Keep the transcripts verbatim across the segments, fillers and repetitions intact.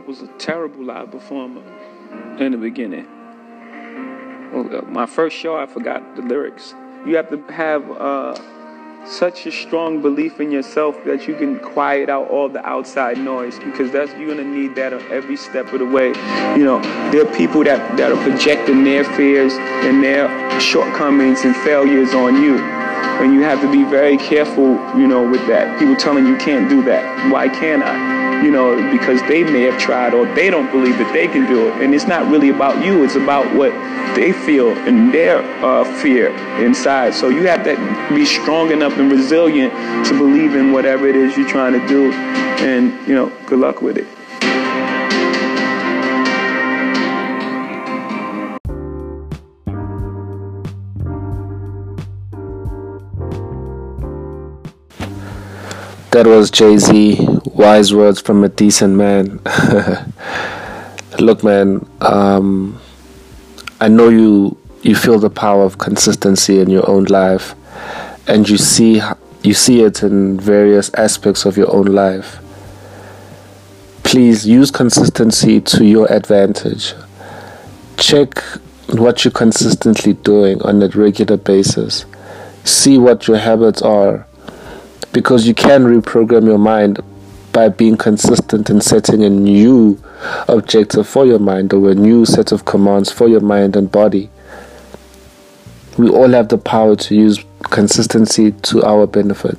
was a terrible live performer in the beginning. Well, my first show, I forgot the lyrics. You have to have uh, such a strong belief in yourself that you can quiet out all the outside noise, because that's you're gonna need that on every step of the way. You know, there are people that, that are projecting their fears and their shortcomings and failures on you. And you have to be very careful, you know, with that. People telling you can't do that. Why can't I? You know, because they may have tried, or they don't believe that they can do it. And it's not really about you. It's about what they feel and their uh, fear inside. So you have to be strong enough and resilient to believe in whatever it is you're trying to do. And, you know, good luck with it. That was Jay-Z, wise words from a decent man. Look, man, um, I know you you feel the power of consistency in your own life, and you see you see it in various aspects of your own life. Please use consistency to your advantage. Check what you're consistently doing on a regular basis. See what your habits are. Because you can reprogram your mind by being consistent in setting a new objective for your mind, or a new set of commands for your mind and body. We all have the power to use consistency to our benefit.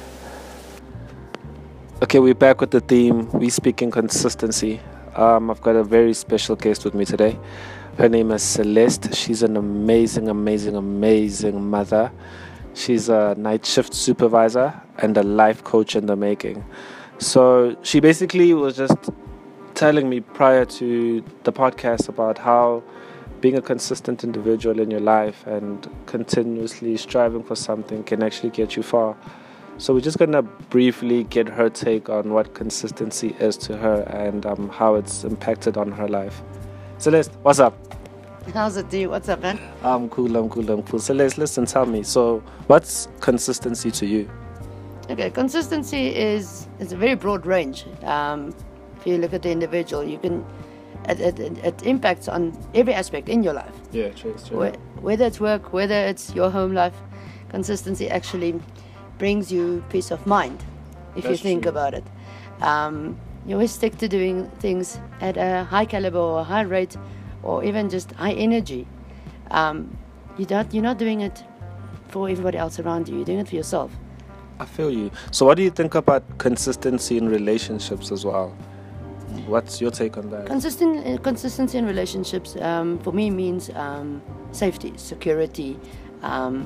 Okay, we're back with the theme. We speak in consistency. Um, I've got a very special guest with me today. Her name is Celeste. She's an amazing, amazing, amazing mother. She's a night shift supervisor and a life coach in the making. So she basically was just telling me prior to the podcast about how being a consistent individual in your life and continuously striving for something can actually get you far. So we're just going to briefly get her take on what consistency is to her and um, how it's impacted on her life. Celeste, what's up? How's it, D? What's up, man? I'm cool, I'm cool, I'm cool. So let's listen, tell me. So what's consistency to you? Okay, consistency is is a very broad range. Um, if you look at the individual, you can it, it, it impacts on every aspect in your life. Yeah, true, true. Where, whether it's work, whether it's your home life, consistency actually brings you peace of mind. If That's you think true. about it, um, you always stick to doing things at a high caliber or a high rate, or even just high energy. Um, you don't, you're not doing it for everybody else around you. You're doing it for yourself. I feel you. So what do you think about consistency in relationships as well? What's your take on that? Consistent, uh, consistency in relationships, um, for me, means um, safety, security. Um,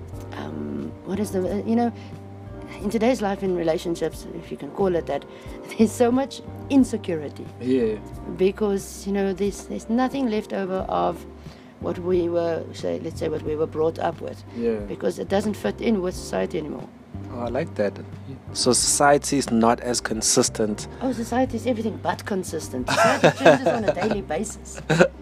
um, what is the, uh, you know, in today's life in relationships, if you can call it that, there's so much insecurity. Yeah. Because, you know, there's there's nothing left over of what we were, say, let's say, what we were brought up with. Yeah. Because it doesn't fit in with society anymore. Oh, I like that. So society is not as consistent. Oh, society is everything but consistent. Society changes on a daily basis.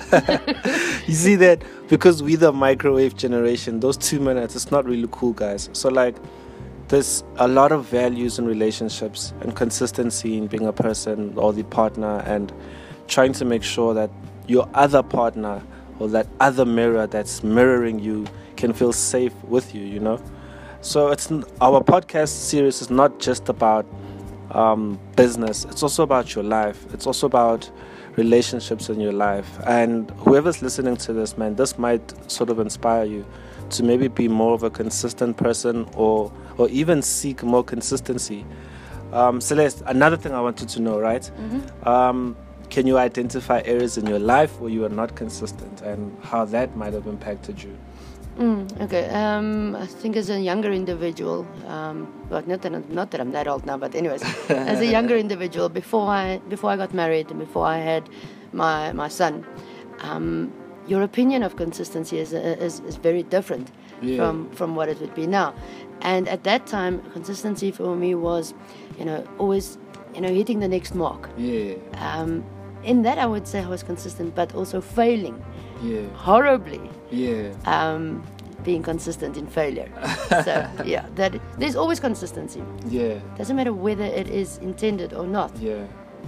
You see that? Because we're the microwave generation, those two minutes, it's not really cool, guys. So, like, there's a lot of values in relationships and consistency in being a person or the partner, and trying to make sure that your other partner or that other mirror that's mirroring you can feel safe with you, you know? So it's our podcast series is not just about um, business. It's also about your life. It's also about relationships in your life. And whoever's listening to this, man, this might sort of inspire you to maybe be more of a consistent person, or or even seek more consistency. Um, Celeste, another thing I wanted to know, right? Mm-hmm. Um, can you identify areas in your life where you are not consistent and how that might have impacted you? Mm, okay, um, I think as a younger individual, um, well, not that, I'm, not that I'm that old now, but anyways, as a younger individual, before I before I got married and before I had my my son, um, your opinion of consistency is is, is very different Yeah. from, from what it would be now. And at that time, consistency for me was, you know, always, you know, hitting the next mark. Yeah, Um, in that, I would say I was consistent, but also failing yeah, horribly. yeah. Um, being consistent in failure. So yeah, that there's always consistency. Yeah, Doesn't matter whether it is intended or not. yeah.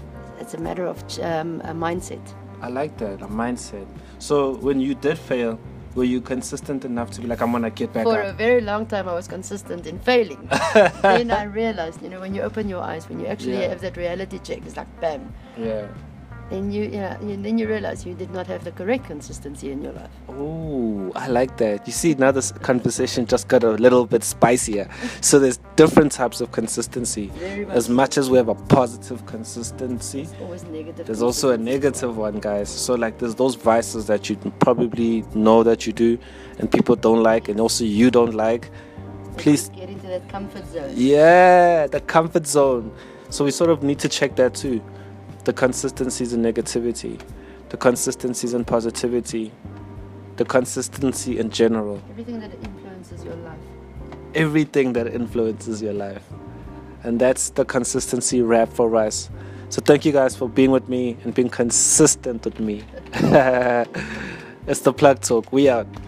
It's a matter of um, a mindset. I like that, a mindset. So when you did fail, were you consistent enough to be like, I'm gonna get back For up? a very long time, I was consistent in failing. Then I realized, you know, when you open your eyes, when you actually Yeah. have that reality check, it's like bam. Yeah. Then you, you know, you- then you realize you did not have the correct consistency in your life. Oh, I like that. You see, now this conversation just got a little bit spicier. So there's different types of consistency. Very much. As much as we have a positive consistency, There's always negative. there's also a consistency. negative one, guys. So like there's those vices that you probably know that you do and people don't like and also you don't like. Please, Get into that comfort zone. yeah, the comfort zone. So we sort of need to check that too. The consistencies in negativity, the consistencies in positivity, the consistency in general, Everything that influences your life. everything that influences your life. And that's the consistency wrap for us. So thank you guys for being with me and being consistent with me. It's the Plug Talk. We out.